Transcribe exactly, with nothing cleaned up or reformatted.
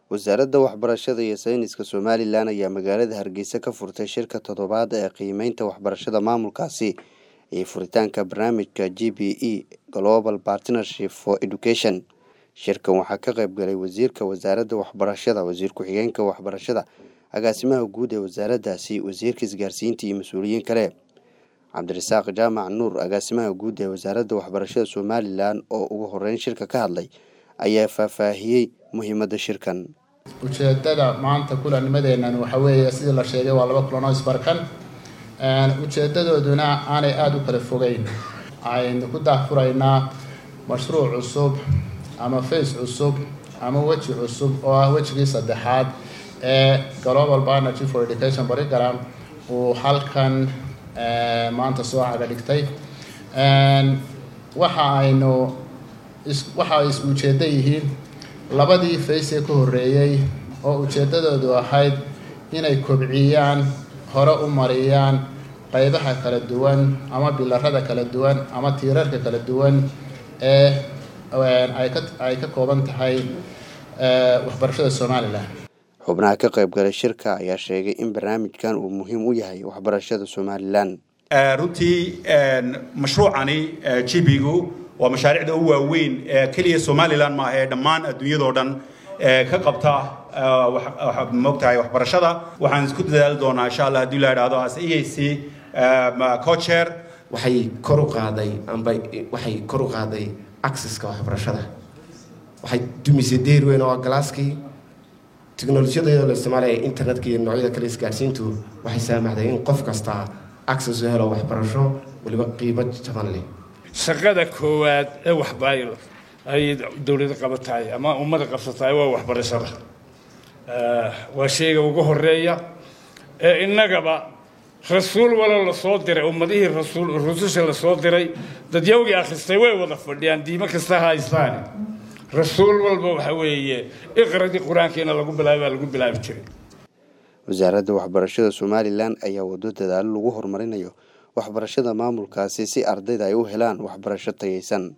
wasaaradda waxbarashada iyo sayniska Somaliland ayaa magaalada Hargeysa ka furtay shirka toddobaad ee qiimeynta waxbarashada maamulkaasi ee furitaanka barnaamijka G B E Global Partnership for Education. Shirkan waxaa ka qayb galay wasiirka wasaaradda waxbarashada, wasiir ku-xigeenka waxbarashada, agaasimaha guud ee wasaaraddaasi, wasiirka isgaarsiinta iyo mas'uuliyiin kale. Cabdirasaaq Jaamac Nuur, agaasimaha guud ee wasaaradda waxbarashada Somaliland oo ugu horeyn shirka ka hadlay, ayaa faahfaahiyay muhiimadda shirkan. ujeedada maanta kulannimadeennan waxa weeye sidii la sheegay waa laba kulan oo isbarkan een ujeedadooduna aanay aad u kala fogeyn. aynu ku daafuraynaa mashruuc cusub ama face cusub ama waji cusub oo ah wajigii saddexaad ee Global Partnership for Education Program oo halkan ee maanta soo caga dhigtay. een waxa aynu waxa is ujeedada yihiin labadii face ka horeeyay oo ujeedadoodu ahayd inay kobciyaan hore u mariyaan qaybaha kala duwan ama bilarada kala duwan ama tiirarka kala duwan ee ay ka ay ka kooban tahay ee waxbarashada Somaliland. xubnaha ka qayb galay shirka ayaa sheegay in barnaamijkan uu muhiim u yahay waxbarashada Somaliland. runtii mashruucani G B E waa mashaariicda ugu waaweyn ee kaliya Somaliland ma ee dhammaan adduunyada oo dhan ka qabta waxa moogtahay waxbarashada. waxaan isku dadaali doonaa insha Allah haddii la yiraahdo as E A C co-chair waxay kor u qaaday amba waxay kor u qaaday access-ka waxbarashada. waxay dumisay deer weyn oo galaaskii teknolojiyada la isticmaalay internet-ka iyo noocyada kale isgaarsiintu waxay saamaxday in qof kasta access u helo waxbarasho waliba qiimo jaban leh. shaqada koowaad ee waxbarashada ay dawladda qabatay ama ummadda qabsatay waa waxbarashada. ee waa shayga ugu horeeya ee innagaba rasuul wala la soo diray ummadihii rasuul rususha la soo diray dad yawgi akhristay way wada fadhiyaan diimo kasta haystaan. rasuul walba waxa weeye iqradii quraankeena lagu bilaabay lagu bilaabi jiray. wasaaradda waxbarashada Somaliland ayaa wado dadaal lagu horumarinayo waxbarashada maamulkaasi si ardayda ay u helaan waxbarasho tayeysan.